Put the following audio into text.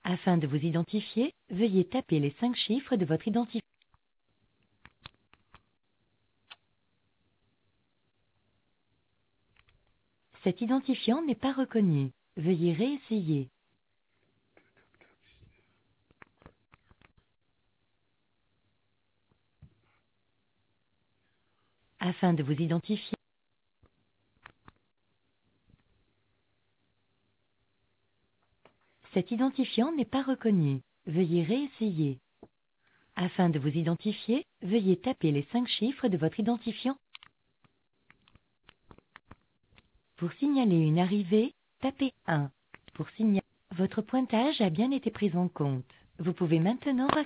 Afin de vous identifier, veuillez taper les 5 chiffres de votre identifiant. Cet identifiant n'est pas reconnu. Veuillez réessayer. Afin de vous identifier, cet identifiant n'est pas reconnu. Veuillez réessayer. Afin de vous identifier, veuillez taper les 5 chiffres de votre identifiant. Pour signaler une arrivée, tapez 1. Pour signaler, votre pointage a bien été pris en compte. Vous pouvez maintenant